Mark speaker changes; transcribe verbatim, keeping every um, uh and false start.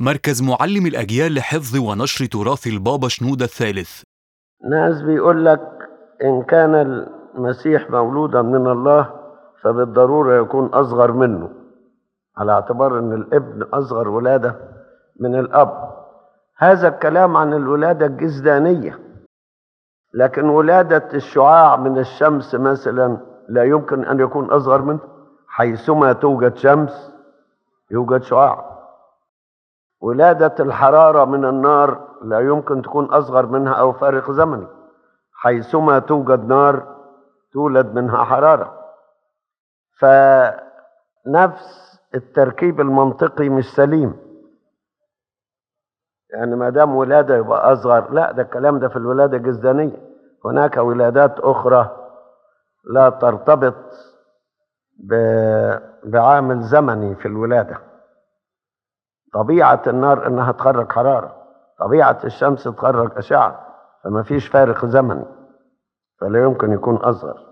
Speaker 1: مركز معلم الأجيال لحفظ ونشر تراث البابا شنودة الثالث.
Speaker 2: ناس بيقول لك إن كان المسيح مولودا من الله فبالضرورة يكون أصغر منه، على اعتبار أن الابن أصغر ولادة من الأب. هذا الكلام عن الولادة الجسدانية، لكن ولادة الشعاع من الشمس مثلا لا يمكن أن يكون أصغر منه، حيثما توجد شمس يوجد شعاع. ولادة الحرارة من النار لا يمكن تكون أصغر منها أو فارق زمني، حيثما توجد نار تولد منها حرارة. فنفس التركيب المنطقي مش سليم، يعني ما دام ولادة يبقى أصغر، لا، ده الكلام ده في الولادة الجسدانية. هناك ولادات أخرى لا ترتبط بعامل زمني في الولادة. طبيعة النار إنها تخرج حرارة، طبيعة الشمس تخرج أشعة، فما فيش فارق زمني، فلا يمكن يكون أصغر.